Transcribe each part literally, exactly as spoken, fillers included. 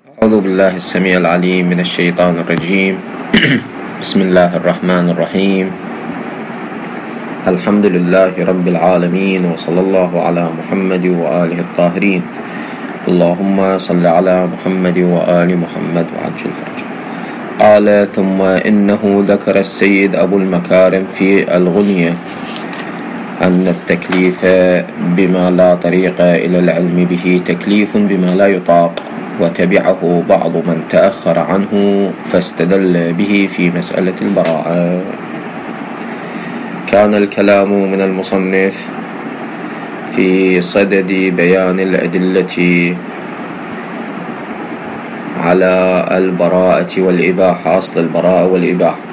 أعوذ بالله السميع العليم من الشيطان الرجيم. بسم الله الرحمن الرحيم. الحمد لله رب العالمين، وصلى الله على محمد وآله الطاهرين. اللهم صل على محمد وآل محمد وعجل فرجه. قال: ثم إنه ذكر السيد أبو المكارم في الغنية أن التكليف بما لا طريق إلى العلم به تكليف بما لا يطاق، وتبعه بعض من تأخر عنه فاستدل به في مسألة البراءة. كان الكلام من المصنف في صدد بيان الأدلة على البراءة والإباحة، أصل البراءة والإباحة.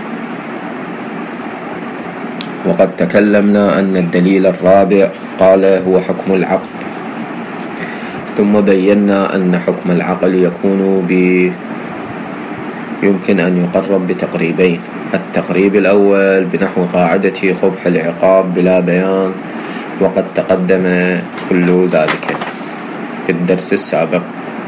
وقد تكلمنا أن الدليل الرابع قال هو حكم العقل، ثم بينا أن حكم العقل يكون ب يمكن أن يقرب بتقريبين. التقريب الأول بنحو قاعدة قبح العقاب بلا بيان، وقد تقدم كل ذلك في الدرس السابق.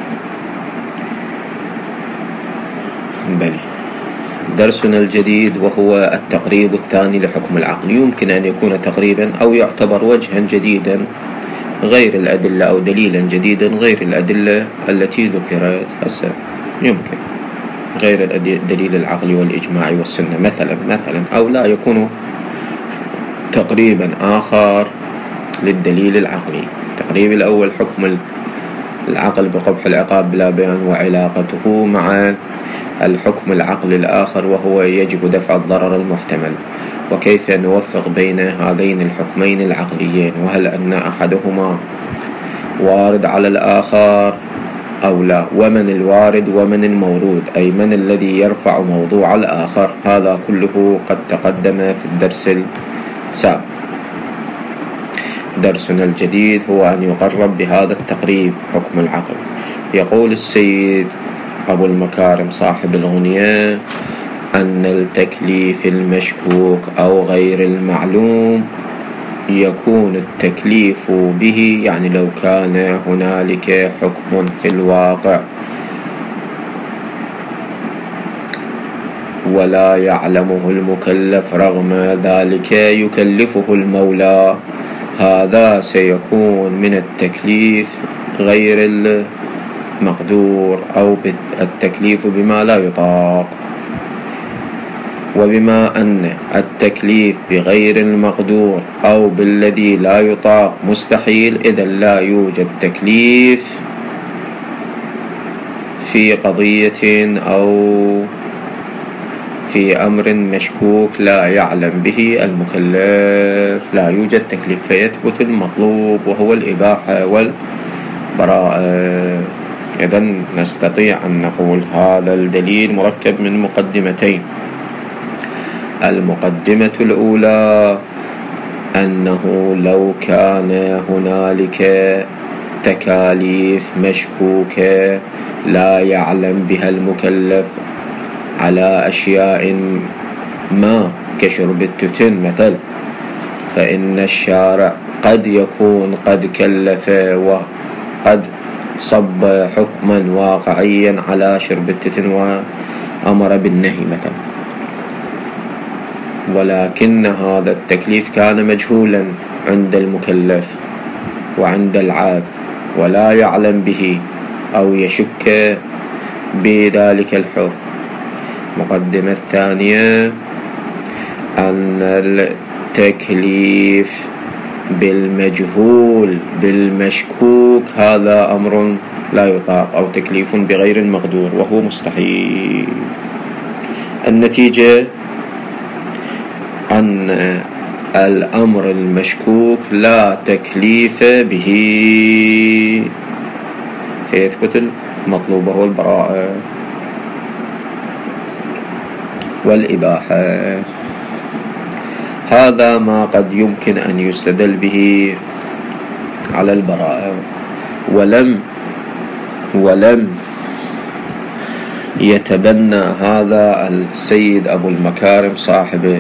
بلي درسنا الجديد وهو التقريب الثاني لحكم العقل. يمكن أن يكون تقريبا أو يعتبر وجها جديدا غير الأدلة، أو دليلا جديدا غير الأدلة التي ذكرت هسه، يمكن غير دليل العقل والإجماع والسنة مثلا مثلا أو لا يكون تقريبا آخر للدليل العقلي. التقريب الأول حكم العقل بقبح العقاب بلا بيان وعلاقته مع الحكم العقلي الآخر، وهو يجب دفع الضرر المحتمل، وكيف نوفق بين هذين الحكمين العقليين، وهل أن أحدهما وارد على الآخر أو لا، ومن الوارد ومن المورود، أي من الذي يرفع موضوع الآخر. هذا كله قد تقدم في الدرس السابق. درسنا الجديد هو أن يقرب بهذا التقريب حكم العقل. يقول السيد أبو المكارم صاحب الغنية أن التكليف المشكوك أو غير المعلوم يكون التكليف به، يعني لو كان هنالك حكم في الواقع ولا يعلمه المكلف، رغم ذلك يكلفه المولى، هذا سيكون من التكليف غير المقدور، أو التكليف بما لا يطاق. وبما أن التكليف بغير المقدور أو بالذي لا يطاق مستحيل، إذا لا يوجد تكليف في قضية أو في أمر مشكوك لا يعلم به المكلف، لا يوجد تكليف، فيثبت المطلوب وهو الإباحة والبراءة. إذن نستطيع أن نقول هذا الدليل مركب من مقدمتين. المقدمة الأولى أنه لو كان هنالك تكاليف مشكوكة لا يعلم بها المكلف على أشياء ما كشرب التتن مثل، فإن الشارع قد يكون قد كلف وقد صب حكما واقعيا على شرب التتن وأمر بالنهي مثلا، ولكن هذا التكليف كان مجهولا عند المكلف وعند العابد ولا يعلم به أو يشك بذلك الحكم. المقدمة الثانية أن التكليف بالمجهول بالمشكوك هذا أمر لا يطاق، أو تكليف بغير المقدور وهو مستحيل. النتيجة أن الأمر المشكوك لا تكليف به، فيثبت المطلوب هو البراءة والإباحة. هذا ما قد يمكن أن يستدل به على البراءة. ولم ولم يتبنى هذا السيد أبو المكارم صاحب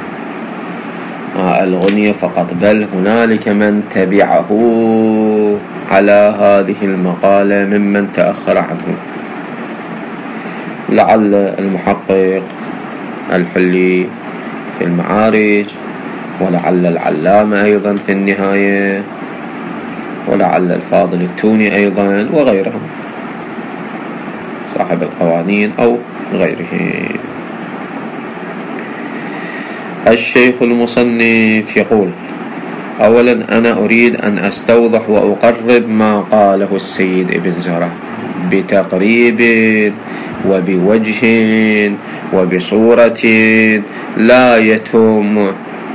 الغنية فقط، بل هنالك من تبعه على هذه المقالة ممن تأخر عنه. لعل المحقق الحلي في المعارج، ولعل العلامة أيضا في النهاية، ولعل الفاضل التوني أيضا، وغيرهم صاحب القوانين أو غيره. الشيخ المصنف يقول: أولا أنا أريد أن أستوضح وأقرب ما قاله السيد ابن زهرة بتقريب وبوجه وبصورة لا يتم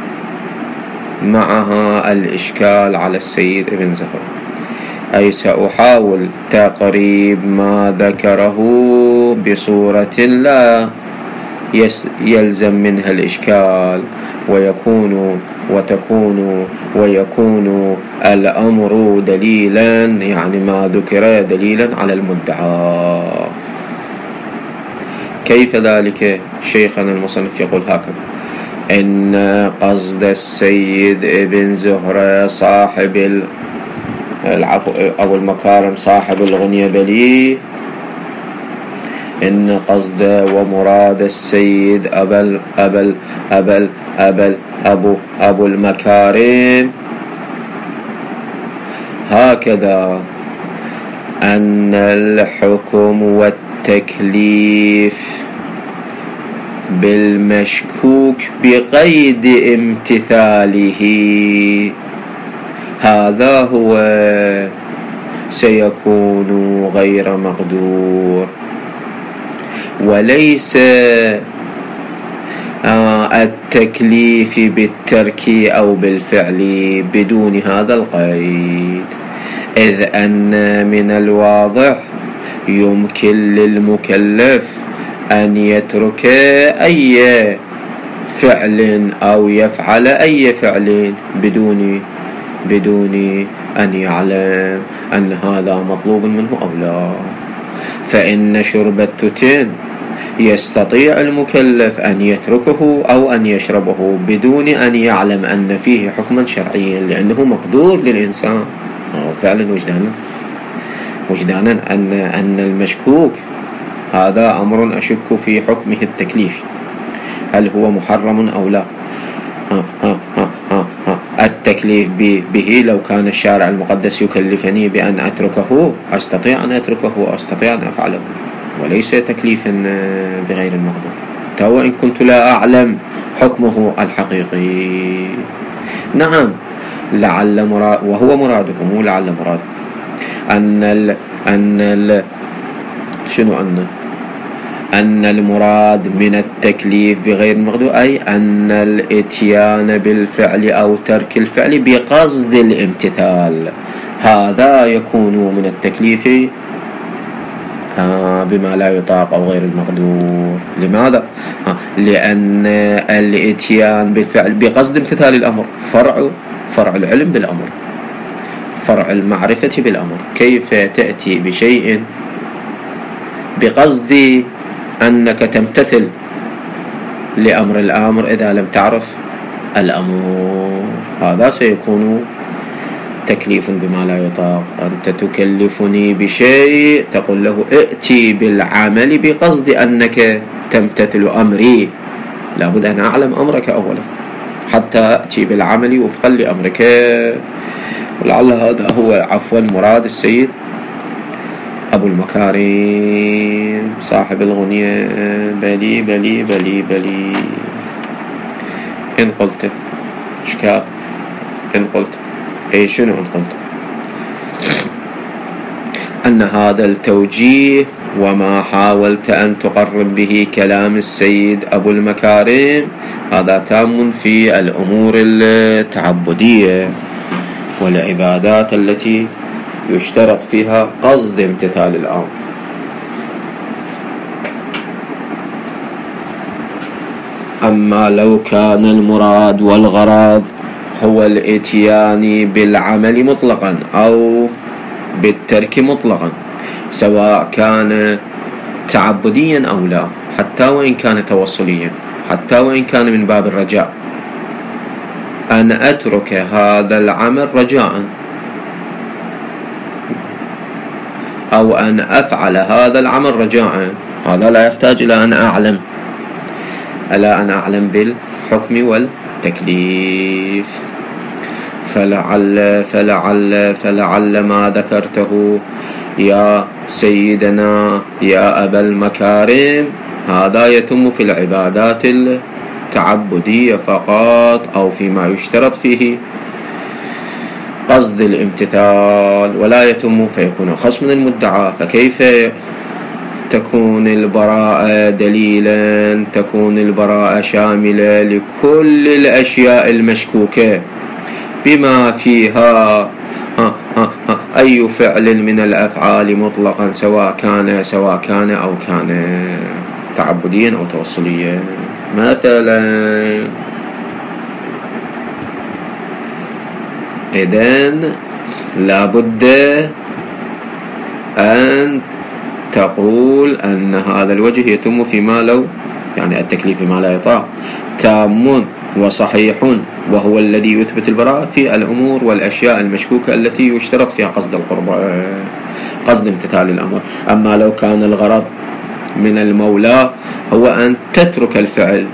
معها الإشكال على السيد ابن زهرة، أي سأحاول تقريب ما ذكره بصورة لا يلزم منها الإشكال، ويكون وتكون ويكون الأمر دليلا، يعني ما ذكر دليلا على المدعى. كيف ذلك؟ شيخنا المصنف يقول هكذا: إن قصد السيد ابن زهرة صاحب العفو أو المكارم صاحب الغنية بلي، إن قصد ومراد السيد أبل أبل أبل أبل أبو أبو المكارم هكذا، أن الحكم والتكليف بالمشكوك بقيد امتثاله هذا هو سيكون غير مقدور، وليس التكليف بالترك أو بالفعل بدون هذا القيد، إذ أن من الواضح يمكن للمكلف أن يترك أي فعل أو يفعل أي فعل بدون بدون أن يعلم أن هذا مطلوب منه أو لا. فإن شرب التوتين يستطيع المكلف أن يتركه أو أن يشربه بدون أن يعلم أن فيه حكما شرعيا، لأنه مقدور للإنسان فعلا وجدانا وجدانا أن أن المشكوك هذا أمر أشك في حكمه التكليف، هل هو محرم أو لا. ها ها ها ها ها. التكليف به لو كان الشارع المقدس يكلفني بأن أتركه أستطيع أن أتركه وأستطيع أن أفعله، وليس تكليفا بغير المقدور، تو إن كنت لا أعلم حكمه الحقيقي. نعم، لعل مراد، وهو مراده مو لعل مراد، أن ال أن ال شنو أن أن المراد من التكليف بغير المقدور أي أن الإتيان بالفعل أو ترك الفعل بقصد الامتثال، هذا يكون من التكليف آه بما لا يطاق أو غير المقدور. لماذا؟ آه لأن الإتيان بالفعل بقصد امتثال الأمر فرع فرع العلم بالأمر، فرع المعرفة بالأمر. كيف تأتي بشيء بقصد أنك تمتثل لأمر الآمر إذا لم تعرف الأمر؟ هذا سيكون تكليف بما لا يطاق. أنت تكلفني بشيء تقول له ائتي بالعمل بقصد أنك تمتثل أمري، لابد أن أعلم أمرك أولا حتى أتي بالعمل وفقا لأمرك. ولعل هذا هو عفوا مراد السيد أبو المكارم صاحب الغنية بلي بلي بلي بلي. إن قلت إشكال، إن قلت أي شنو إن قلت أن هذا التوجيه وما حاولت أن تقرب به كلام السيد أبو المكارم هذا تام في الأمور التعبدية والعبادات التي يشترط فيها قصد امتثال الأمر. أما لو كان المراد والغرض هو الاتيان بالعمل مطلقا أو بالترك مطلقا، سواء كان تعبديا أو لا، حتى وإن كان توصليا، حتى وإن كان من باب الرجاء، أن أترك هذا العمل رجاء أو أن أفعل هذا العمل رجاء، هذا لا يحتاج إلى أن أعلم ألا أن أعلم بالحكم والتكليف. فلعل فلعل فلعل ما ذكرته يا سيدنا يا أبا المكارم هذا يتم في العبادات التعبدية فقط، أو فيما يشترط فيه قصد الامتثال، ولا يتم فيكون خصم المدعى. فكيف تكون البراءة دليلا؟ تكون البراءة شاملة لكل الأشياء المشكوكة بما فيها ها ها ها أي فعل من الأفعال مطلقا، سواء كان سواء كان أو كان تعبديا أو توصليا. مثلا إذن لابد أن تقول أن هذا الوجه يتم فيما لو، يعني التكليف فيما لا يطاع، تام وصحيح، وهو الذي يثبت البراءة في الأمور والأشياء المشكوكة التي يشترط فيها قصد القرب، قصد امتثال الأمر. أما لو كان الغرض من المولى هو أن تترك الفعل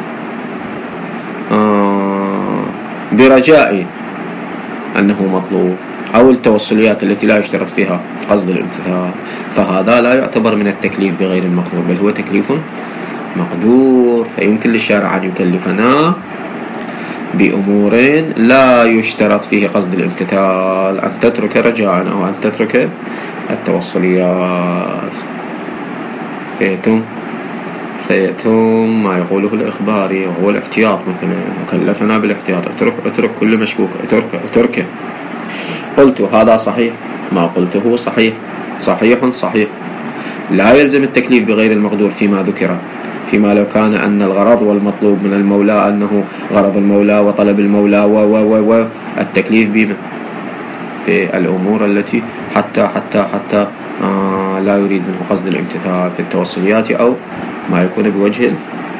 آه برجاء أنه مطلوب، أو التوصليات التي لا يشترط فيها قصد الامتثال، فهذا لا يعتبر من التكليف بغير المقدور، بل هو تكليف مقدور. فيمكن للشارع أن يكلفنا بأمور لا يشترط فيه قصد الامتثال، أن تترك رجاء أو أن تترك التوصليات. فيتم فيتم ما يقوله الإخباري وهو الاحتياط، مثلا مكلفنا بالاحتياط، اترك اترك كل مشكوك، اترك اتركه. قلت هذا صحيح، ما قلته صحيح، صحيح صحيح. لا يلزم التكليف بغير المقدور فيما ذكر، فيما لو كان أن الغرض والمطلوب من المولى أنه غرض المولى وطلب المولى و و و و التكليف بما في الأمور التي حتى حتى حتى آه لا يريد منه قصد الامتثال في التوصليات أو ما يكون بوجه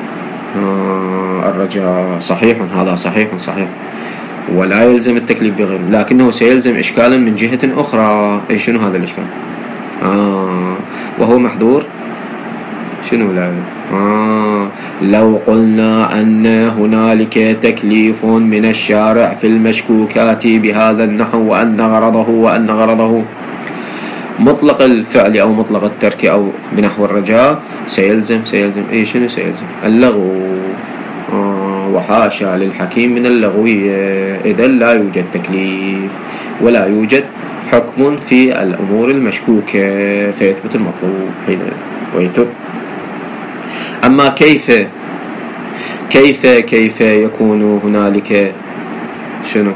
آه الرجاء. صحيح، هذا صحيح صحيح، ولا يلزم التكليف بغيره، لكنه سيلزم إشكالا من جهة أخرى. أي شنو هذا الإشكال؟ آه وهو محظور. شنو لا آه لو قلنا أن هنالك تكليف من الشارع في المشكوكات بهذا النحو، وأن غرضه وأن غرضه مطلق الفعل أو مطلق الترك أو بنحو الرجاء، سيلزم سيلزم أي شنو سيلزم؟ اللغو. آه وحاشا للحكيم من اللغوية. إذا لا يوجد تكليف ولا يوجد حكم في الأمور المشكوكة، فيثبت المطلوب حين ويتب. أما كيف كيف كيف يكون هنالك شنو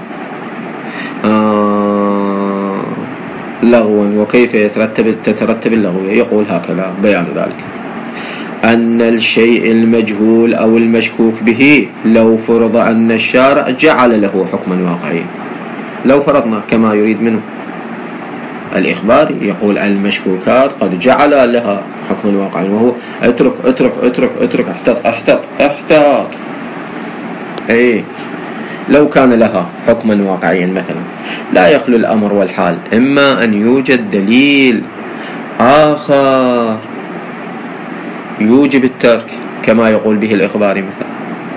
آه لغوا، وكيف يترتب تترتب اللغوية؟ يقول هكذا بيان ذلك: أن الشيء المجهول أو المشكوك به لو فرض أن الشارع جعل له حكما واقعيا، لو فرضنا كما يريد منه الإخباري، يقول المشكوكات قد جعل لها حكما واقعيا، وهو اترك اترك اترك اترك احتط احتط احتط. اي لو كان لها حكما واقعيا مثلا، لا يخلو الأمر والحال إما أن يوجد دليل آخر يوجب الترك كما يقول به الإخباري مثلا،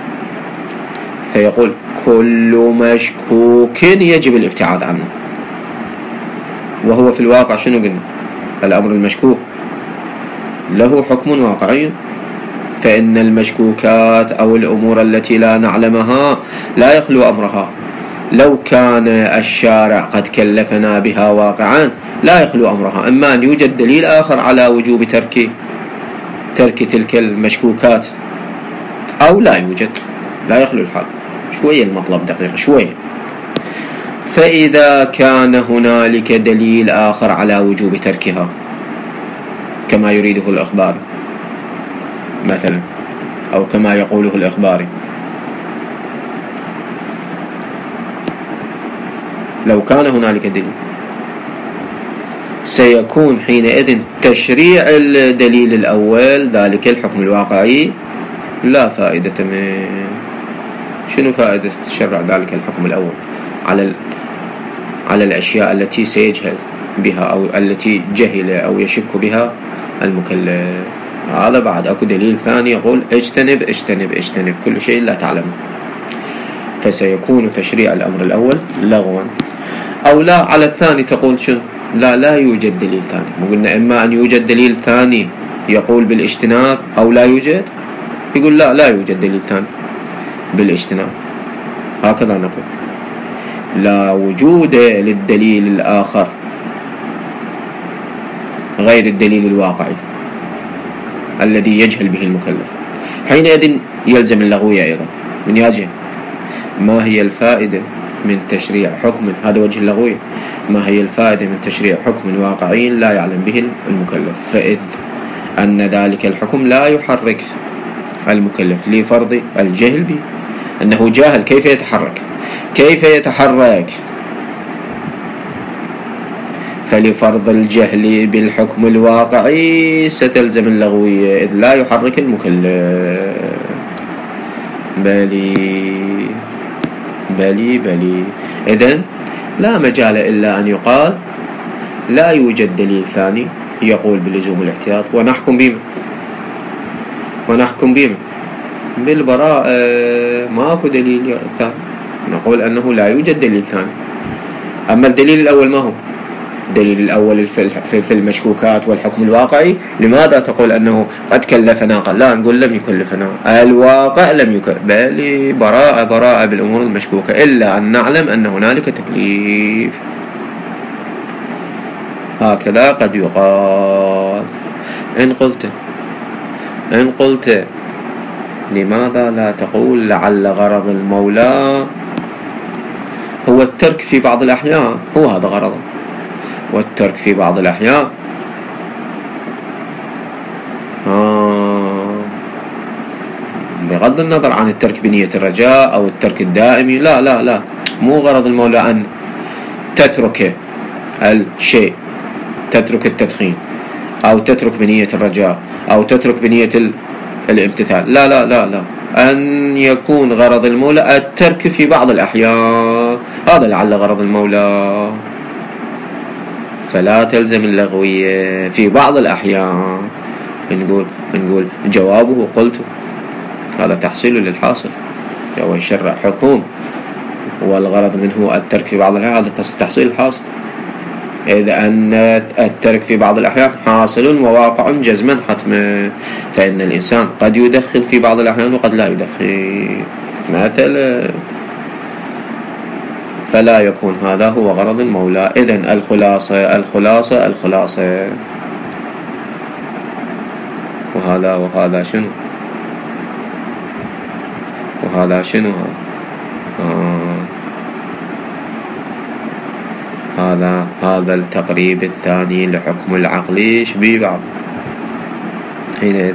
فيقول كل مشكوك يجب الابتعاد عنه، وهو في الواقع شنو قلنا؟ الأمر المشكوك له حكم واقعي، فإن المشكوكات أو الأمور التي لا نعلمها لا يخلو أمرها. لو كان الشارع قد كلفنا بها واقعا لا يخلو أمرها، إما أن يوجد دليل آخر على وجوب ترك ترك تلك المشكوكات، أو لا يوجد، لا يخلو الحال. شوية المطلب دقيق شوية. فإذا كان هنالك دليل آخر على وجوب تركها كما يريده الإخباري مثلا، أو كما يقوله الإخباري، لو كان هنالك دليل سيكون حينئذ تشريع الدليل الأول ذلك الحكم الواقعي لا فائدة منه. شنو فائدة تشرع ذلك الحكم الأول على على الأشياء التي سيجهل بها أو التي جهل أو يشك بها المكلف؟ هذا بعد أكو دليل ثاني يقول اجتنب اجتنب اجتنب كل شيء لا تعلمه، فسيكون تشريع الأمر الأول لغوا. أو لا، على الثاني تقول شنو؟ لا لا يوجد دليل ثاني. مو قلنا إما أن يوجد دليل ثاني يقول بالاجتناب أو لا يوجد؟ يقول لا لا يوجد دليل ثاني بالاجتناب، هكذا نقول لا وجود للدليل الآخر غير الدليل الواقعي الذي يجهل به المكلف. حينئذ يلزم اللغوية أيضا من يجهل. ما هي الفائدة من تشريع حكم، هذا وجه اللغوية، ما هي الفائدة من تشريع حكم واقعي لا يعلم به المكلف؟ فإذ أن ذلك الحكم لا يحرك المكلف لفرض الجهل به، أنه جاهل كيف يتحرك كيف يتحرك فلفرض الجهل بالحكم الواقعي ستلزم اللغوية، إذ لا يحرك المكلف. بلي بلي بلي إذن لا مجال إلا أن يقال لا يوجد دليل ثاني يقول بلزوم الاحتياط، ونحكم بما ونحكم بما بالبراءة. ماكو دليل ثاني، نقول أنه لا يوجد دليل ثاني. أما الدليل الأول ما هو؟ الدليل الأول في المشكوكات والحكم الواقعي. لماذا تقول أنه قد كلفنا؟ قال لا، نقول لم يكلفنا، الواقع لم يكلف. بل براءة براءة بالأمور المشكوكة، إلا أن نعلم أن هنالك تكليف. هكذا قد يقال. إن قلت إن قلت لماذا لا تقول لعل غرض المولى هو الترك في بعض الأحيان؟ هو هذا غرضه، والترك في بعض الأحيان آه بغض النظر عن الترك بنية الرجاء أو الترك الدائمي. لا لا لا مو غرض المولى أن تترك الشيء، تترك التدخين أو تترك بنية الرجاء أو تترك بنية الامتثال. لا لا لا لا أن يكون غرض المولى الترك في بعض الأحيان، هذا لعل غرض المولى. فلا تلزم اللغوية في بعض الأحيان. نقول نقول جوابه قلت هذا تحصيل للحاصل، هو يشرع حكم والغرض منه الترك في بعض الأحيان، هذا تحصيل الحاصل. إذا أن الترك في بعض الأحيان حاصل وواقع جزما حتما، فإن الإنسان قد يدخل في بعض الأحيان وقد لا يدخل مثلا، فلا يكون هذا هو غرض المولى. إذن الخلاصة الخلاصة الخلاصة وهذا وهذا شنو وهذا شنو آه. هذا هذا التقريب الثاني لحكم العقل شبيه بعض. حينئذ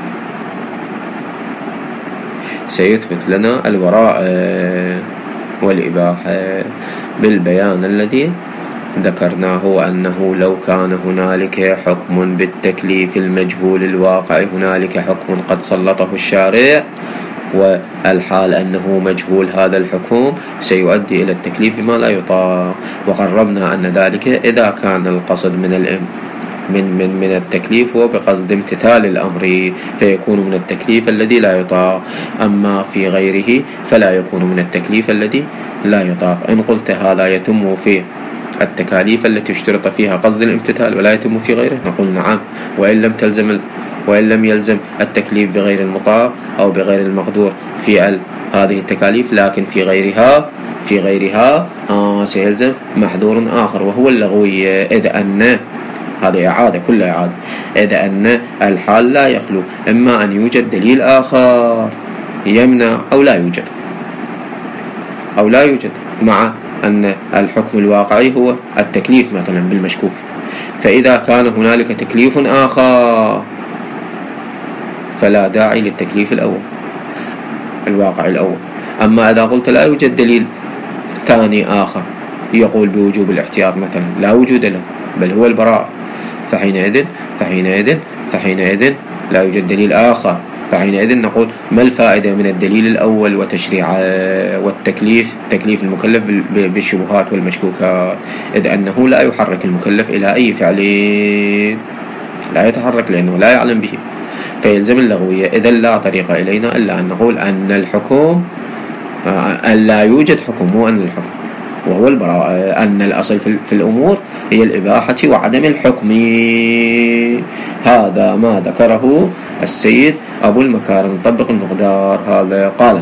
سيثبت لنا البراءة والإباحة بالبيان الذي ذكرناه، وأنه لو كان هنالك حكم بالتكليف المجهول الواقع، هنالك حكم قد سلطه الشارع والحال أنه مجهول هذا الحكم، سيؤدي إلى التكليف بما لا يطاق. وقربنا أن ذلك إذا كان القصد من الأم من من من التكليف هو بقصد امتثال الأمر، فيكون من التكليف الذي لا يطاق. أما في غيره فلا يكون من التكليف الذي لا يطاق. إن قلت هذا يتم في التكاليف التي اشترط فيها قصد الامتثال ولا يتم في غيره، نقول نعم، وإن لم تلزم وإن لم يلزم التكليف بغير المطاق أو بغير المقدور في هذه التكاليف، لكن في غيرها في غيرها آه سيلزم محذور آخر وهو اللغوية. إذا أن هذه إعادة كلها إعادة إذا أن الحال لا يخلو إما أن يوجد دليل آخر يمنع أو لا يوجد أو لا يوجد مع أن الحكم الواقعي هو التكليف مثلا بالمشكوك. فإذا كان هنالك تكليف آخر فلا داعي للتكليف الأول الواقع الأول. أما إذا قلت لا يوجد دليل ثاني آخر يقول بوجوب الاحتياط مثلا، لا وجود له بل هو البراءة، فحينئذ فحينئذ فحينئذ لا يوجد دليل آخر، فحينئذ نقول ما الفائدة من الدليل الأول وتشريع والتكليف تكليف المكلف بالشبهات والمشكوكات، إذ أنه لا يحرك المكلف إلى أي فعل، لا يتحرك لأنه لا يعلم به. فيلزم اللغوية. إذا لا طريق إلينا إلا أن نقول أن الحكم أن لا يوجد حكم، مو أن الحكم، وهو البراءة، أن الأصل في الأمور هي الإباحة وعدم الحكم. هذا ما ذكره السيد أبو المكارم. نطبق المقدار هذا. قال: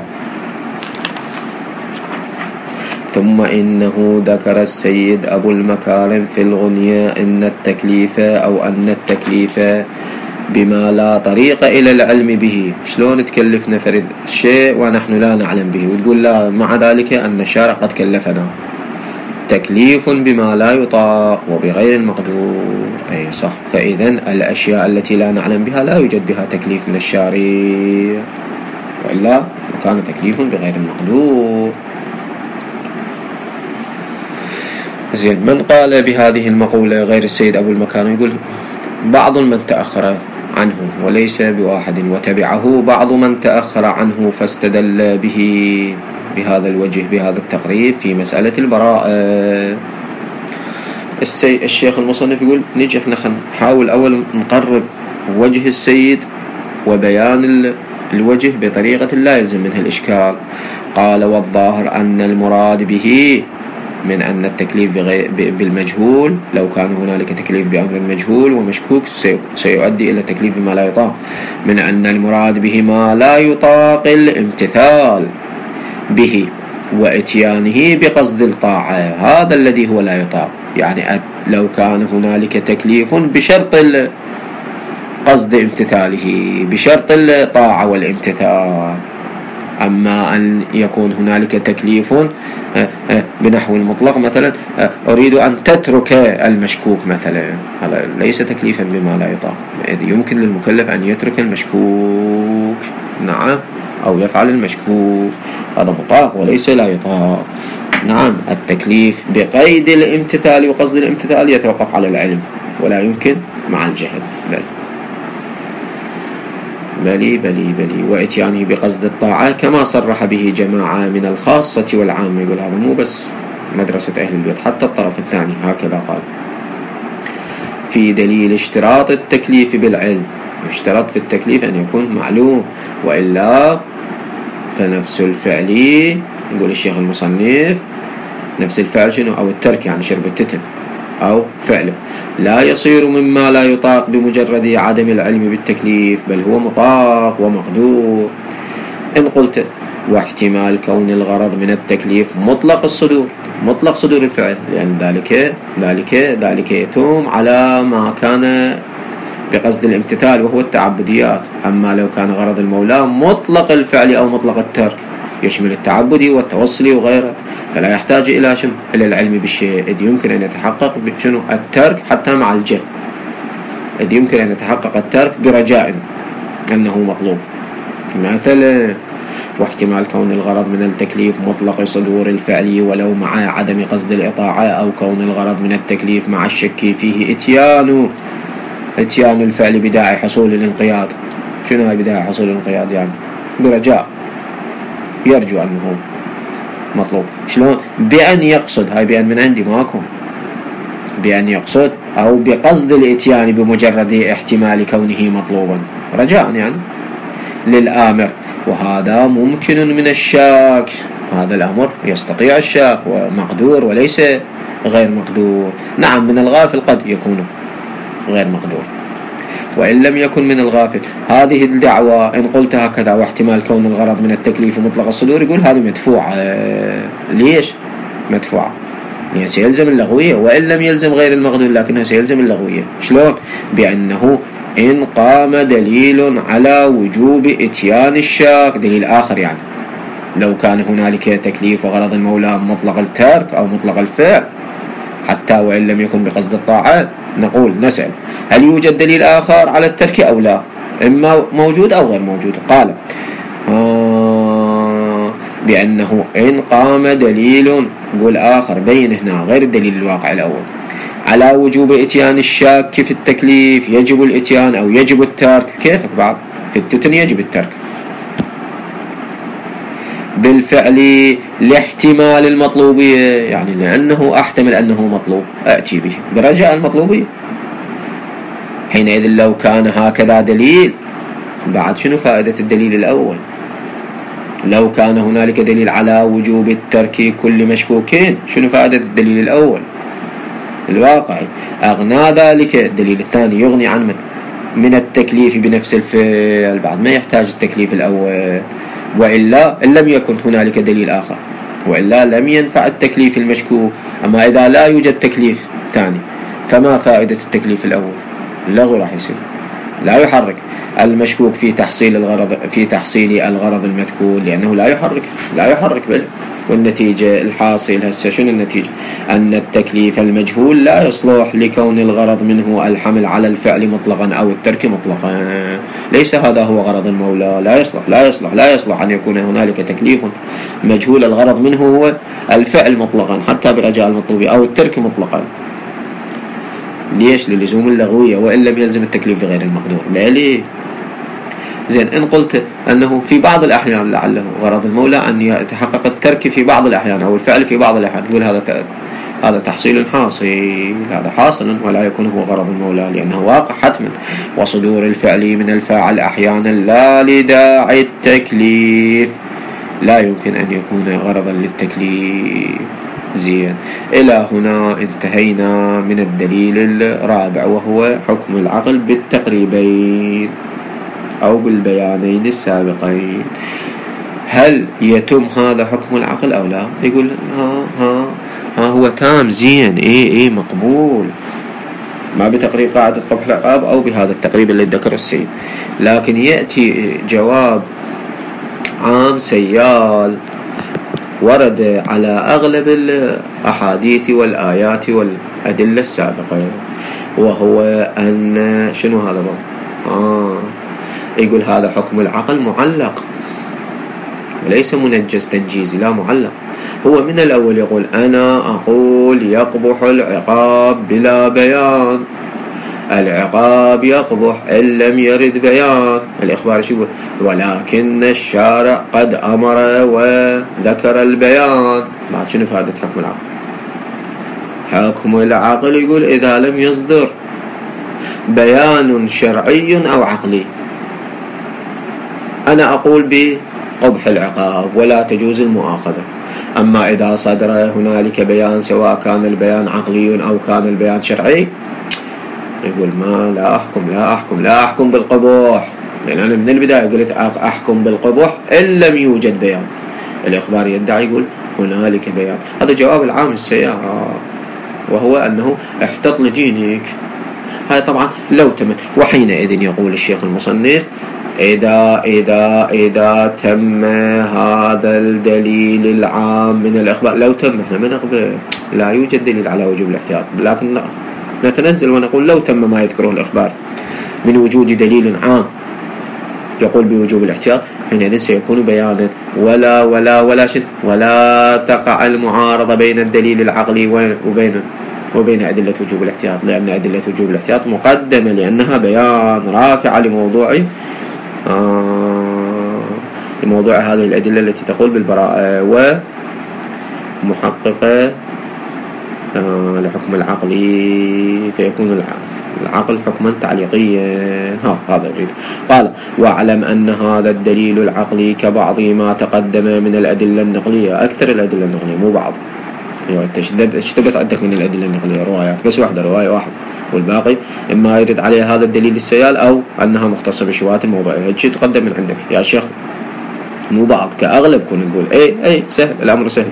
ثم إنه ذكر السيد أبو المكارم في الغنية أن التكليف أو أن التكليف بما لا طريق إلى العلم به. شلون تكلفنا فرد شيء ونحن لا نعلم به، وتقول لا مع ذلك أن الشارع قد كلفنا. تكليف بما لا يطاق وبغير المقدور. أي صح. فإذا الأشياء التي لا نعلم بها لا يوجد بها تكليف من الشارع، وإلا كان تكليف بغير المقدور. زين. من قال بهذه المقولة غير السيد أبو المكارم؟ يقول بعض من تأخر عنه وليس بواحد، وتبعه بعض من تأخر عنه فاستدل به بهذا الوجه بهذا التقريب في مسألة البراءة. الشيخ المصنف يقول نجي احنا نحاول أول نقرب وجه السيد وبيان الوجه بطريقة لا يلزم منها الإشكال. قال: والظاهر أن المراد به من أن التكليف بالمجهول، لو كان هنالك تكليف بأمر مجهول ومشكوك سيؤدي إلى تكليف بما لا يطاق، من أن المراد به ما لا يطاق الامتثال به وإتيانه بقصد الطاعة. هذا الذي هو لا يطاق. يعني لو كان هنالك تكليف بشرط قصد امتثاله، بشرط الطاعة والامتثال. أما أن يكون هنالك تكليف بنحو المطلق، مثلا أريد أن تترك المشكوك مثلا، هذا ليس تكليفا بما لا يطاق. إذ يمكن للمكلف أن يترك المشكوك، نعم، أو يفعل المشكوك، هذا مطاق وليس لا يطاق. نعم. التكليف بقيد الامتثال وقصد الامتثال يتوقف على العلم، ولا يمكن مع الجهل. بل بلي بلي بلي وإتيانه بقصد الطاعة كما صرح به جماعة من الخاصة والعامة. يقول هذا مو بس مدرسة أهل البيت، حتى الطرف الثاني هكذا قال. في دليل اشتراط التكليف بالعلم. يشترط في التكليف أن يكون معلوم، وإلا فنفس الفعل، يقول الشيخ المصنف، نفس الفعل شنو؟ أو الترك، يعني شرب التتر أو فعله، لا يصير مما لا يطاق بمجرد عدم العلم بالتكليف، بل هو مطاق ومقدور. إن قلت واحتمال كون الغرض من التكليف مطلق الصدور، مطلق صدور الفعل، لأن ذلك ذلك ذلك يتوم على ما كان بقصد الامتثال وهو التعبديات. أما لو كان غرض المولى مطلق الفعل أو مطلق الترك، يشمل التعبدي والتوصلي وغيره، فلا يحتاج إلى شنو؟ إلى العلم بالشيء، إذ يمكن أن يتحقق بشنو؟ الترك حتى مع الجهل، إذ يمكن أن يتحقق الترك برجاء أنه مطلوب. مثلا واحتمال كون الغرض من التكليف مطلق صدور الفعل ولو مع عدم قصد الإطاعة، أو كون الغرض من التكليف مع الشك فيه إتيان إتيان الفعل بداعي حصول الانقياد. شنو هي بداعي حصول الانقياد؟ يعني برجاء، يرجو أنه مطلوب. شلون؟ بأن يقصد، هاي بأن من عندي ماكو، بأن يقصد أو بقصد الإتيان بمجرد احتمال كونه مطلوبا رجاء يعني للآمر، وهذا ممكن من الشاك. هذا الأمر يستطيع الشاك ومقدور وليس غير مقدور. نعم، من الغافل قد يكون غير مقدور، وإن لم يكن من الغافل. هذه الدعوة إن قلت هكذا واحتمال كون الغرض من التكليف مطلق الصدور، يقول هذه مدفوعة. ليش مدفوعة؟ يعني سيلزم اللغوية، وإن لم يلزم غير المقدور لكنه سيلزم اللغوية. شلون؟ بأنه إن قام دليل على وجوب إتيان الشاك، دليل آخر يعني، لو كان هنالك تكليف وغرض المولى مطلق الترك أو مطلق الفعل حتى وإن لم يكن بقصد الطاعة، نقول نسأل هل يوجد دليل آخر على الترك أو لا؟ إما موجود أو غير موجود. قال آه بأنه إن قام دليل، نقول آخر بين هنا غير الدليل الواقع الأول، على وجوب إتيان الشاك في التكليف، يجب الإتيان أو يجب الترك، كيفك بعض في التتن يجب الترك بالفعل لاحتمال المطلوبية، يعني لأنه أحتمل أنه مطلوب أأتي به برجاء المطلوبية. حينئذ لو كان هكذا دليل بعد شنو فائدة الدليل الأول؟ لو كان هنالك دليل على وجوب الترك كل مشكوكين، شنو فائدة الدليل الأول الواقعي؟ أغنى ذلك الدليل الثاني يغني عن من؟ من التكليف بنفس الفعل، بعد ما يحتاج التكليف الأول، وإلا إن لم يكن هنالك دليل آخر، وإلا لم ينفع التكليف المشكوك. أما إذا لا يوجد تكليف ثاني فما فائدة التكليف الأول؟ اللغو راح يصير، لا يحرك المشكوك في تحصيل الغرض في تحصيل الغرض المذكور، لأنه لا يحرك لا يحرك بل والنتيجة الحاصل هسه شنو النتيجة؟ أن التكليف المجهول لا يصلح لكون الغرض منه الحمل على الفعل مطلقا أو الترك مطلقا. ليس هذا هو غرض المولى، لا يصلح لا يصلح لا يصلح أن يكون هنالك تكليف مجهول الغرض منه هو الفعل مطلقا حتى برجاء المطلوب أو الترك مطلقا. ليش؟ للزوم اللغوية، وإن لم يلزم التكليف بغير المقدور. لا ليه؟ زين، إن قلت أنه في بعض الأحيان لعله غرض المولى أن يتحقق الترك في بعض الأحيان أو الفعل في بعض الأحيان، يقول هذا هذا تحصيل حاصل، هذا حاصل ولا يكون هو غرض المولى لأنه واقع حتما. وصدور الفعل من الفاعل أحيانا لا لداعي التكليف، لا يمكن أن يكون غرضا للتكليف. زين، إلى هنا انتهينا من الدليل الرابع، وهو حكم العقل بالتقريبين أو بالبيانين السابقين. هل يتم هذا حكم العقل أو لا؟ يقول ها ها ها هو تام، زين، إيه إيه مقبول، ما بتقريب قاعدة قبح العقاب أو بهذا التقريب اللي ذكره السيد، لكن يأتي جواب عام سيال ورد على أغلب الأحاديث والآيات والأدلة السابقة، وهو أن شنو هذا بقى؟ آه يقول هذا حكم العقل معلق وليس منجز تنجيزي، لا معلق. هو من الأول يقول أنا أقول يقبح العقاب بلا بيان، العقاب يقبح إن لم يرد بيان. الإخبار شو يقول؟ ولكن الشارع قد أمر وذكر البيان. بعد شنو فائدة حكم العقل؟ حكم العقل يقول إذا لم يصدر بيان شرعي أو عقلي، أنا أقول بقبح العقاب ولا تجوز المؤاخذة. أما إذا صدر هنالك بيان سواء كان البيان عقلي أو كان البيان شرعي، يقول ما لا أحكم لا أحكم لا أحكم بالقبح، لأن أنا من البداية قلت أحكم بالقبح إن لم يوجد بيان. الإخبار يدعي يقول هنالك بيان. هذا جواب العام السيارة، وهو أنه احتط لدينك. هذا طبعا لو تم، وحينئذ يقول الشيخ المصنف إذا إذا إذا تم هذا الدليل العام من الإخبار، لو تم إحنا ما نقبل، لا يوجد دليل على وجوب الاحتياط، لكن نتنزل ونقول لو تم ما يذكره الإخبار من وجود دليل عام يقول بوجوب الاحتياط، حينئذ سيكون بيانا ولا ولا ولا شد ولا تقع المعارضة بين الدليل العقلي وبين وبين أدلة وجوب الاحتياط، لأن أدلة وجوب الاحتياط مقدمة لأنها بيان رافعة لموضوع آه لموضوع هذه الأدلة التي تقول بالبراءة، ومحققة آه لحكم العقلي، فيكون العقل حكما تعليقيا. ها هذا يريد. قال واعلم أن هذا الدليل العقلي كبعض ما تقدم من الأدلة النقلية، أكثر الأدلة النقلية مو بعض، اشتبت عندك من الأدلة النقلية روايات بس واحدة، رواية واحدة، والباقي إما يرد عليها هذا الدليل السيال أو أنها مختصة بشبهات الموضوعية. هالشي تقدم من عندك يا شيخ، مو بعض كأغلب كون نقول أي أي سهل، الأمر سهل.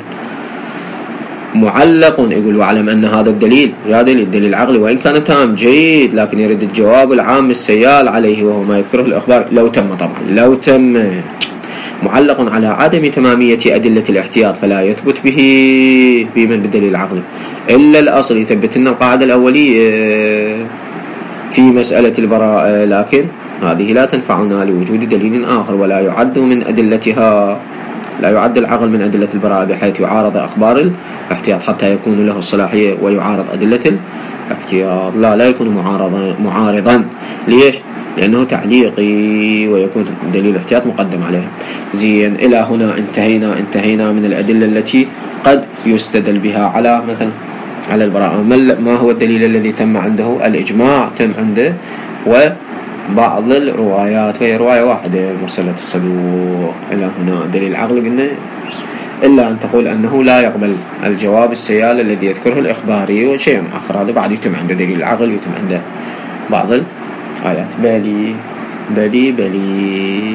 معلق يقول واعلم أن هذا الدليل يا دليل الدليل العقلي وإن كان تام جيد، لكن يرد الجواب العام السيال عليه وهو ما يذكره الإخبار لو تم، طبعا لو تم، معلق على عدم تمامية أدلة الاحتياط، فلا يثبت به بمن بالدليل العقلي إلا الأصل. يثبت لنا القاعدة الأولية في مسألة البراءة، لكن هذه لا تنفعنا لوجود دليل آخر، ولا يعد من أدلتها لا يعد العقل من أدلة البراءة بحيث يعارض أخبار الاحتياط حتى يكون له الصلاحية ويعارض أدلة الاحتياط. لا لا يكون معارضا معارضا ليش؟ لأنه تعليقي ويكون دليل الاحتياط مقدم عليه. زين، إلى هنا انتهينا انتهينا من الأدلة التي قد يستدل بها على مثلا على البراءة. ما هو الدليل الذي تم عنده؟ الإجماع تم عنده، بعض الروايات، فهي رواية واحدة مرسلة الصدوق. إلى هنا دليل عقل قلنا، إلا أن تقول أنه لا يقبل الجواب السيال الذي يذكره الإخباري وشيء آخر، هذا بعد يتم عنده دليل العقل ويتم عنده بعض الآيات. بلي بلي بلي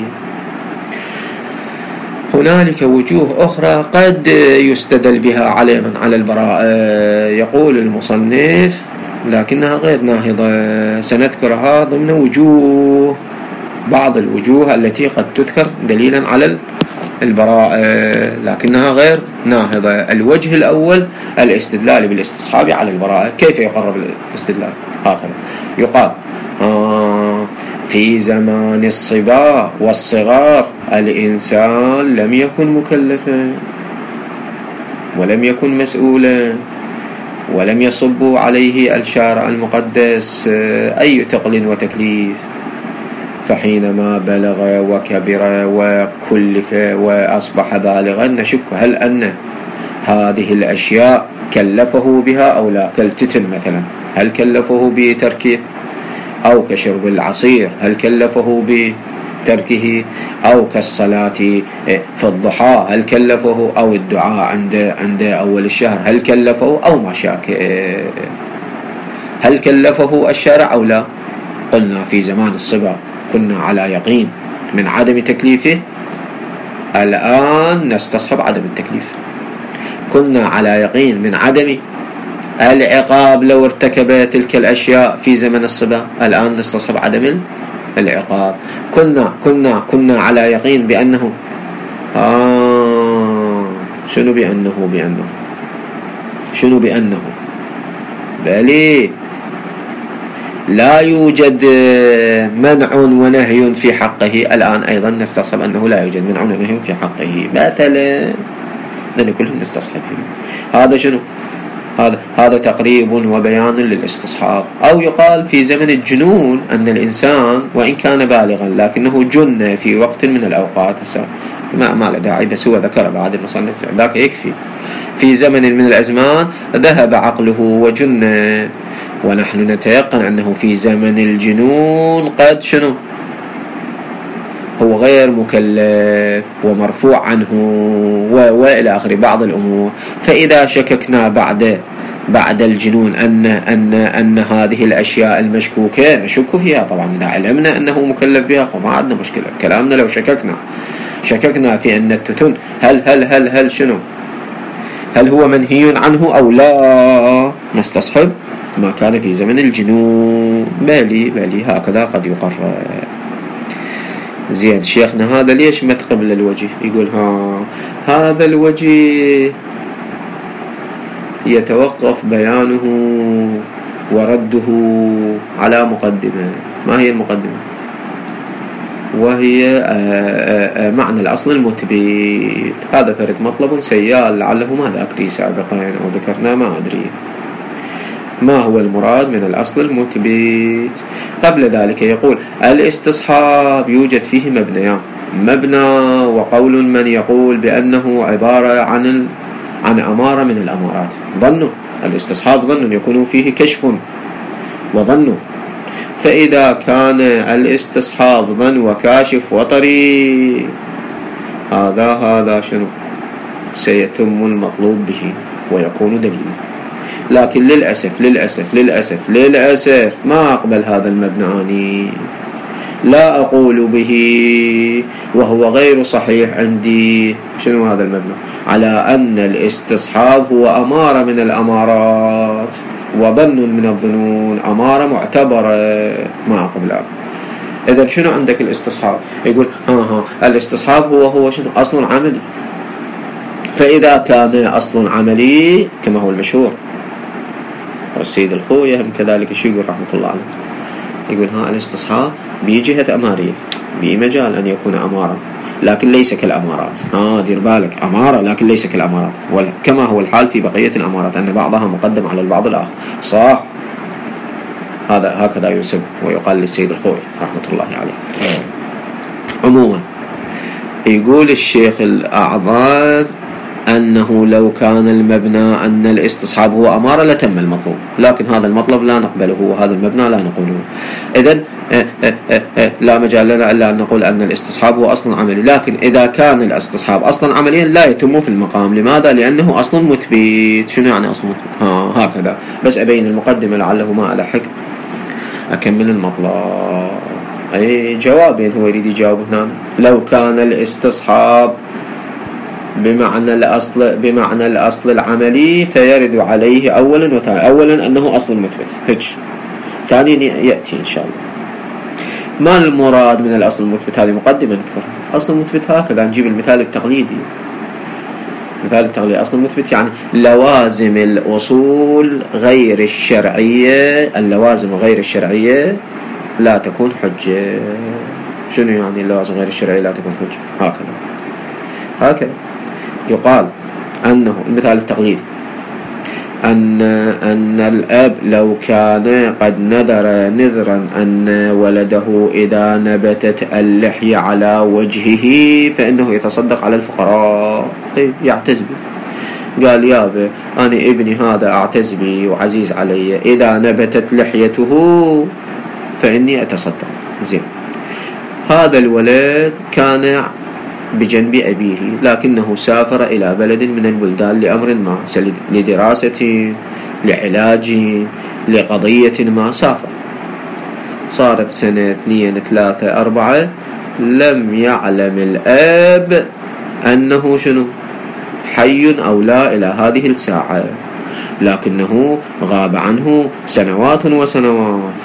هنالك وجوه أخرى قد يستدل بها علما على البراءة، يقول المصنف، لكنها غير ناهضة، سنذكرها ضمن وجوه، بعض الوجوه التي قد تذكر دليلا على البراءة لكنها غير ناهضة. الوجه الأول الاستدلال بالاستصحاب على البراءة. كيف يقرب الاستدلال؟ هكذا يقال آه في زمان الصبا والصغار الإنسان لم يكن مكلفا ولم يكن مسؤولا ولم يصب عليه الشارع المقدس أي ثقل وتكليف، فحينما بلغ وكبر وكلف وأصبح بالغا نشك هل أن هذه الأشياء كلفه بها أو لا. كالتتن مثلا هل كلفه بتركه؟ أو كشرب العصير هل كلفه بتركه؟ أو كالصلاة في الضحى هل كلفه؟ أو الدعاء عند عند أول الشهر هل كلفه؟ أو ما شاك هل كلفه الشارع أو لا؟ قلنا في زمان الصبا كنا على يقين من عدم تكليفه، الآن نستصحب عدم التكليف. كنا على يقين من عدم العقاب لو ارتكب تلك الأشياء في زمن الصبا، الآن نستصحب عدم العقاب. كنا كنا كنا على يقين بأنه آه شنو بأنه بأنه شنو بأنه بلي لا يوجد منع ونهي في حقه، الآن أيضا نستصحب أنه لا يوجد منع ونهي في حقه مثلا، لأن كلهم نستصحب. هذا شنو؟ هذا هذا تقريب وبيان للاستصحاب. أو يقال في زمن الجنون أن الإنسان وإن كان بالغا لكنه جن في وقت من الأوقات، ما ما له داعي، بس هو ذكر بعد المصنف ذاك يكفي. في زمن من الأزمان ذهب عقله وجن، ونحن نتيقن أنه في زمن الجنون قد شنو هو غير مكلف ومرفوع عنه وإلى آخر بعض الأمور. فإذا شككنا بعد بعد الجنون أن أن أن هذه الأشياء المشكوكة نشك فيها، طبعا إذا علمنا أنه مكلف بها فما عندنا مشكلة. كلامنا لو شككنا شككنا في أن التتن هل هل هل هل شنو هل هو منهي عنه أو لا، نستصحب ما كان في زمن الجنون. بالي بالي هكذا قد يقرر. زين شيخنا هذا ليش ما تقبل الوجه؟ يقول ها هذا الوجه يتوقف بيانه ورده على مقدمة. ما هي المقدمة؟ وهي آآ آآ معنى الأصل المثبت. هذا فرد مطلب سيال لعله ما ذكري سابقا أو ذكرنا ما أدري. ما هو المراد من الأصل المثبت؟ قبل ذلك يقول الاستصحاب يوجد فيه مبنيان، مبنى وقول من يقول بأنه عبارة عن عن أمارة من الأمارات. ظنوا الاستصحاب ظن يكون فيه كشف وظن، فإذا كان الاستصحاب ظن وكاشف وطريق هذا هذا شنو سيتم المطلوب به ويكون دليلا. لكن للأسف للأسف للأسف للأسف ما أقبل هذا المبنى، لا أقول به وهو غير صحيح عندي. شنو هذا المبنى؟ على أن الاستصحاب هو أمارة من الأمارات وظن من الظنون، أمارة معتبرة، ما أقبلها. إذن شنو عندك الاستصحاب؟ يقول ها ها الاستصحاب هو هو شنو أصل عملي. فإذا كان أصل عملي كما هو المشهور، والسيد الخوي هم كذلك شو يقول رحمة الله عليه، يقول ها الاستصحاب بجهة أمارية، بمجال أن يكون أمارة لكن ليس كالأمارات. ها دير بالك، أمارة لكن ليس كالأمارات، كما هو الحال في بقية الأمارات أن بعضها مقدم على البعض الآخر. صح، هذا هكذا ينسب ويقال للسيد الخوي رحمة الله عليه. عموما يقول الشيخ الأعظم أنه لو كان المبنى أن الاستصحاب هو أمارة لتم المطلوب، لكن هذا المطلب لا نقبله وهذا المبنى لا نقوله. إذن لا مجال لنا إلا أن نقول أن الاستصحاب هو أصل عملي. لكن إذا كان الاستصحاب أصلا عمليا لا يتم في المقام. لماذا؟ لأنه أصلا مثبت. شنو يعني أصلا مثبت؟ ها هكذا بس أبين المقدمة لعله ما ألحق أكمل المطلب. أي جوابين هو يريد يجاوب هنا. لو كان الاستصحاب بمعنى الأصل بمعنى الأصل العملي فيرد عليه أولا وثانيا. أولا أنه أصل مثبت هيك، ثانيا يأتي إن شاء الله. ما المراد من الأصل المثبت؟ هذه مقدمة نذكرها. أصل مثبت هكذا نجيب المثال التقليدي. مثال التقليدي أصل مثبت يعني لوازم الأصول غير الشرعية، اللوازم غير الشرعية لا تكون حجة. شنو يعني اللوازم غير الشرعية لا تكون حجة؟ هكذا هكذا يقال أنه المثال التقليدي أن أن الأب لو كان قد نذر نذرا أن ولده إذا نبتت اللحية على وجهه فإنه يتصدق على الفقراء. يعتز به، قال يابا أنا ابني هذا أعتز به وعزيز علي، إذا نبتت لحيته فإني أتصدق. زين، هذا الولد كان بجنب أبيه لكنه سافر إلى بلد من البلدان لأمر ما، لدراسة، لعلاج، لقضية ما، سافر. صارت سنة اثنين ثلاثة أربعة لم يعلم الأب أنه شنو حي أو لا إلى هذه الساعة، لكنه غاب عنه سنوات وسنوات.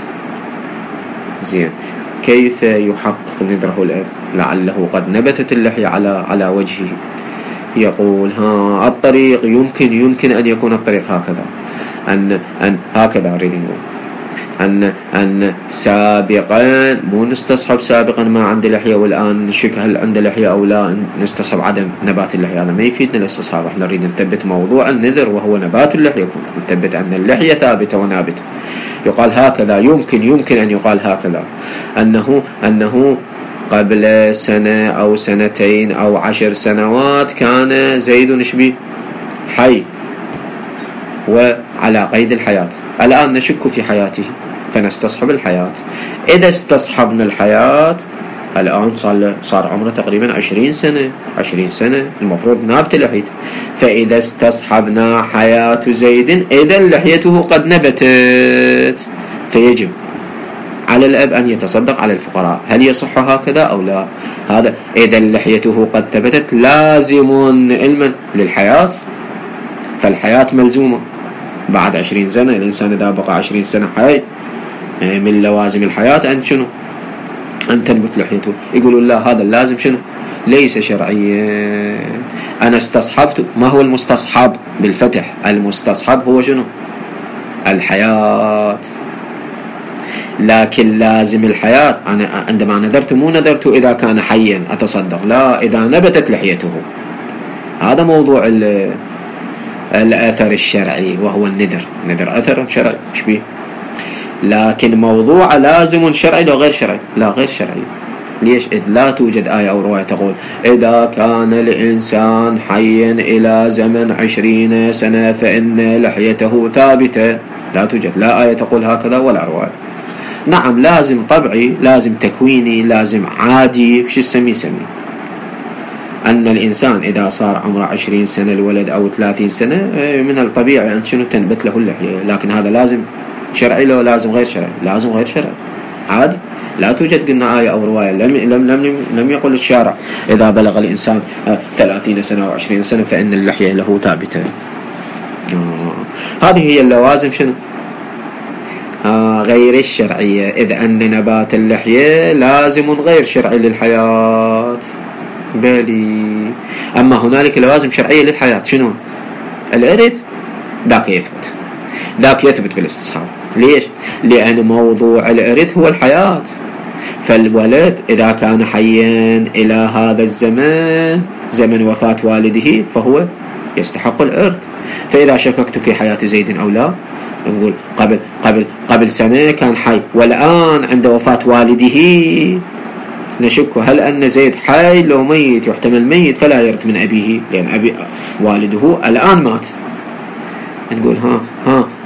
زين، كيف يحقق نذره الأب؟ لعله قد نبتت اللحية على على وجهه. يقول ها الطريق يمكن يمكن أن يكون الطريق هكذا، أن أن هكذا أريد نقول أن أن سابقا مو نستصحب سابقا ما عنده لحية والآن نشك هل عنده لحية أو لا، نستصحب عدم نبات اللحية. هذا ما يفيدنا الاستصحاب. احنا نريد نثبت موضوع النذر وهو نبات اللحية، نثبت أن اللحية ثابتة ونابتة. يقال هكذا يمكن يمكن أن يقال هكذا أنه أنه قبل سنة أو سنتين أو عشر سنوات كان زيد نشبي حي وعلى قيد الحياة، الآن نشك في حياته فنستصحب الحياة. إذا استصحبنا الحياة الآن صار صار عمره تقريبا عشرين سنة عشرين سنة المفروض نابت لحيته، فإذا استصحبنا حياة زيد إذا لحيته قد نبتت فيجب على الأب أن يتصدق على الفقراء. هل يصح هكذا أو لا؟ هذا إذا لحيته قد ثبتت لازم علما للحياة، فالحياة ملزومة بعد عشرين سنة. الإنسان إذا بقى عشرين سنة حي من لوازم الحياة أن شنو أن تنبت لحيته. يقولون لا هذا اللازم شنو ليس شرعيا. أنا استصحبت. ما هو المستصحب بالفتح؟ المستصحب هو شنو الحياة، لكن لازم الحياة. أنا عندما نذرت مو نذرت إذا كان حيا أتصدق، لا إذا نبتت لحيته. هذا موضوع الأثر الشرعي وهو النذر. نذر أثر شرعي مش بيه، لكن موضوع لازم شرعي لو غير شرعي لا غير شرعي. ليش؟ إذ لا توجد آية أو رواية تقول إذا كان الإنسان حيا إلى زمن عشرين سنة فإن لحيته ثابتة. لا توجد لا آية تقول هكذا ولا رواية. نعم لازم طبعي، لازم تكويني، لازم عادي، شو سمي سمي أن الإنسان إذا صار عمره عشرين سنة الولد أو ثلاثين سنة من الطبيعي أن شنو تنبت له اللحية، لكن هذا لازم شرعي لو لازم غير شرعي؟ لازم غير شرعي عادي. لا توجد قلنا آية أو رواية لم لم لم لم يقل الشارع إذا بلغ الإنسان ثلاثين سنة أو عشرين سنة فإن اللحية له ثابتة. هذه هي اللوازم شنو آه غير الشرعية، إذ أن نبات اللحية لازم غير شرعي للحياة. بالي أما هنالك لوازم شرعية للحياة شنو؟ الإرث ذاك يثبت ذاك يثبت بالاستصحاب. ليش؟ لأن موضوع الإرث هو الحياة. فالولد إذا كان حيا إلى هذا الزمان زمن وفاة والده فهو يستحق الإرث. فإذا شككت في حياة زيد أو لا نقول قبل قبل قبل سنة كان حي والآن عند وفاة والده نشك هل أن زيد حي لو ميت، يحتمل ميت فلا يرث من أبيه لأن أبي والده الآن مات. نقول ها ها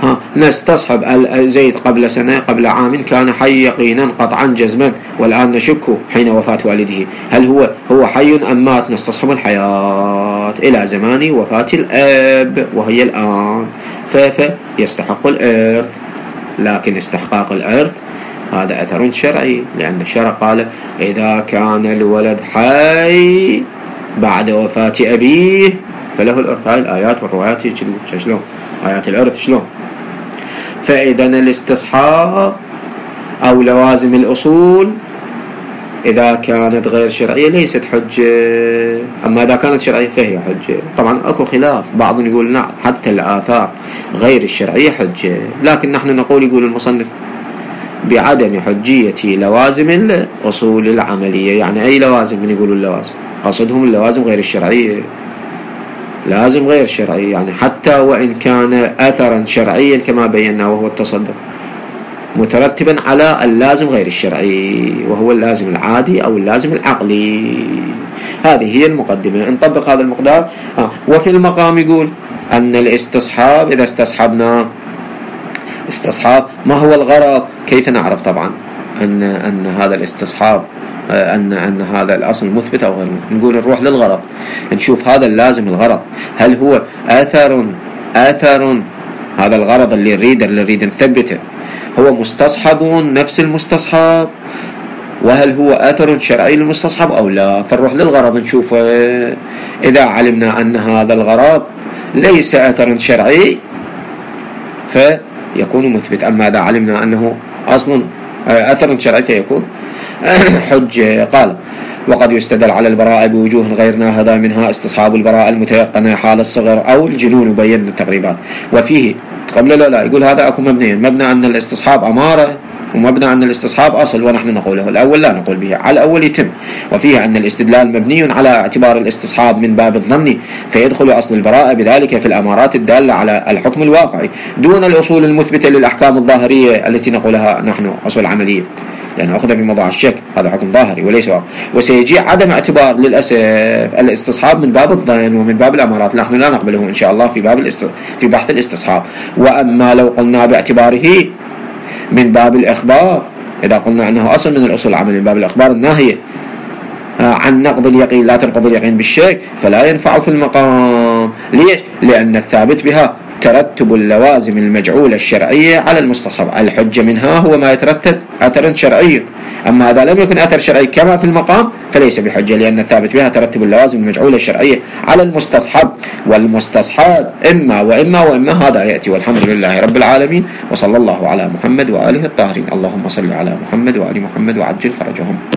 ها نستصحب زيد قبل سنة قبل عام كان حي يقينا قطعا جزما والآن نشك حين وفاة والده هل هو هو حي أم مات؟ نستصحب الحياة إلى زمان وفاة الأب وهي الآن فيستحق الإرث. لكن استحقاق الإرث هذا أثر شرعي، لأن الشرع قال إذا كان الولد حي بعد وفاة أبيه فله الإرث. هاي الآيات والروايات شلون آيات الإرث شلون. فإذا الاستصحاب أو لوازم الأصول إذا كانت غير شرعية ليست حجة، أما إذا كانت شرعية فهي حجة. طبعا أكو خلاف، بعض يقول نعم حتى الآثار غير الشرعية حجة، لكن نحن نقول يقول المصنف بعدم حجية لوازم الأصول العملية. يعني أي لوازم من يقولوا اللوازم قصدهم اللوازم غير الشرعية، لازم غير شرعي يعني حتى وإن كان أثرا شرعيا كما بينا وهو التصدق مترتبا على اللازم غير الشرعي وهو اللازم العادي أو اللازم العقلي. هذه هي المقدمة. نطبق هذا المقدار. آه. وفي المقام يقول أن الاستصحاب إذا استصحبنا استصحاب ما هو الغرض؟ كيف نعرف طبعا أن أن هذا الاستصحاب أن أن هذا الأصل مثبت أو غير مثبت؟ نقول نروح للغرض، نشوف هذا اللازم الغرض هل هو أثر أثر هذا الغرض اللي نريد اللي نريد نثبته هو مستصحب نفس المستصحب، وهل هو أثر شرعي للمستصحب أو لا. فنروح للغرض نشوف إذا علمنا أن هذا الغرض ليس أثر شرعي فيكون مثبت، أما إذا علمنا أنه أصلا أثر شرعي فيكون حجة. قال وقد يستدل على البراءة بوجوه غير ناهضة منها استصحاب البراءة المتيقنة حال الصغر أو الجنون بين التقريبات. وفيه قبل لا لا يقول هذا أكو مبنيين، مبنى أن الاستصحاب أمارة ومبنى أن الاستصحاب أصل، ونحن نقوله الأول لا نقول به، على الأول يتم. وفيه أن الاستدلال مبني على اعتبار الاستصحاب من باب الظن فيدخل أصل البراءة بذلك في الأمارات الدالة على الحكم الواقعي دون الأصول المثبتة للأحكام الظاهرية التي نقولها نحن أصول عملية، لأنه أخذ في موضوع الشك هذا حكم ظاهري وليس واقع. وسيجي عدم اعتبار للأسف الاستصحاب من باب الظن ومن باب الأمارات، نحن لا نقبله إن شاء الله في باب الاست... في بحث الاستصحاب. وأما لو قلنا باعتباره من باب الإخبار، إذا قلنا أنه أصل من الأصول العملية من باب الإخبار الناهية عن نقض اليقين لا تنقض اليقين بالشك فلا ينفع في المقام. ليش؟ لأن الثابت بها ترتب اللوازم المجعولة الشرعية على المستصحب، الحجة منها هو ما يترتب أثرا شرعي، أما إذا لم يكن أثر شرعي كما في المقام فليس بحجة، لأن الثابت بها ترتب اللوازم المجعولة الشرعية على المستصحب، والمستصحب إما وإما وإما هذا يأتي. والحمد لله رب العالمين، وصلى الله على محمد وآله الطاهرين. اللهم صل على محمد وآل محمد وعجل فرجهم.